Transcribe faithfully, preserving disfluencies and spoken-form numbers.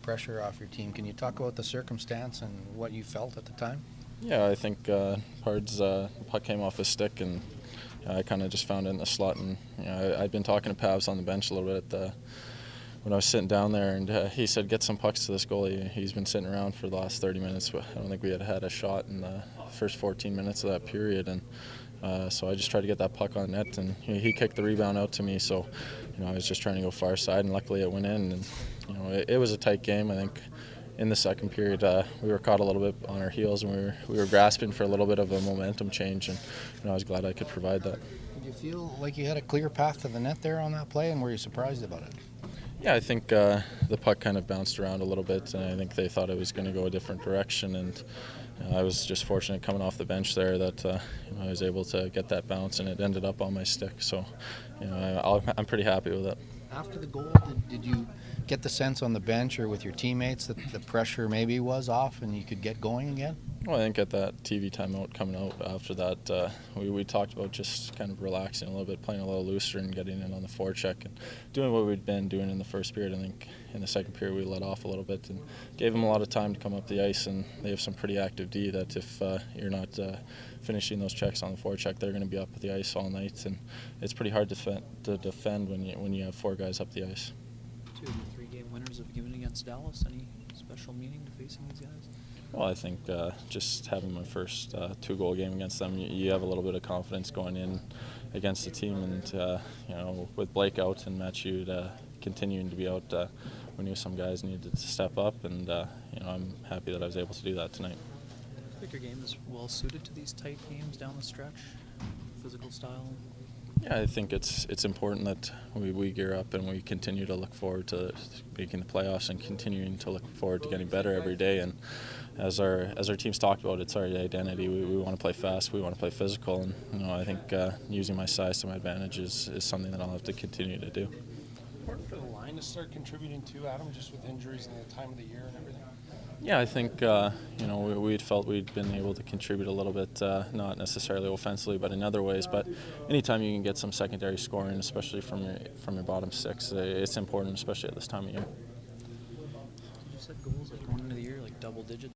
pressure off your team. Can you talk about the circumstance and what you felt at the time? Yeah, I think uh, Pard's uh, puck came off his stick, and you know, I kind of just found it in the slot. And you know, I, I'd been talking to Pavs on the bench a little bit at the, when I was sitting down there, and uh, he said, "Get some pucks to this goalie." He's been sitting around for the last thirty minutes. But I don't think we had had a shot in the first fourteen minutes of that period, and uh, so I just tried to get that puck on net, and he, he kicked the rebound out to me. So, you know, I was just trying to go far side, and luckily it went in. And you know, it, it was a tight game. I think in the second period, uh, we were caught a little bit on our heels, and we were we were grasping for a little bit of a momentum change, and you know, I was glad I could provide that. Did you feel like you had a clear path to the net there on that play, and were you surprised about it? Yeah, I think uh, the puck kind of bounced around a little bit, and I think they thought it was going to go a different direction, and uh, I was just fortunate coming off the bench there that uh, you know, I was able to get that bounce, and it ended up on my stick. So, you know, I, I'm pretty happy with it. After the goal, did, did you get the sense on the bench or with your teammates that the pressure maybe was off and you could get going again? Well, I think at that T V timeout coming out after that, uh, we, we talked about just kind of relaxing a little bit, playing a little looser and getting in on the forecheck and doing what we'd been doing in the first period. I think in the second period we let off a little bit and gave them a lot of time to come up the ice, and they have some pretty active D that if uh, you're not uh, finishing those checks on the forecheck, they're going to be up at the ice all night, and it's pretty hard to, fe- to defend when you, when you have four guys up the ice. Two of the three-game winners have given against Dallas. Any special meaning to facing these guys? Well, I think uh, just having my first uh, two-goal game against them, you, you have a little bit of confidence going in against the team, and uh, you know, with Blake out and Matt Hughes uh, continuing to be out, uh, we knew some guys needed to step up, and uh, you know, I'm happy that I was able to do that tonight. I think your game is well suited to these tight games down the stretch, physical style. Yeah, I think it's it's important that we, we gear up and we continue to look forward to making the playoffs and continuing to look forward to getting better every day. And as our as our team's talked about, it's our identity. We, we want to play fast. We want to play physical. And you know, I think uh, using my size to my advantage is, is something that I'll have to continue to do. Important for the line to start contributing too, Adam, just with injuries and the time of the year and everything. Yeah, I think uh, you know we we'd felt we'd been able to contribute a little bit, uh, not necessarily offensively, but in other ways. But anytime you can get some secondary scoring, especially from your from your bottom six, it's important, especially at this time of year. You said goals like going into the year like double digits.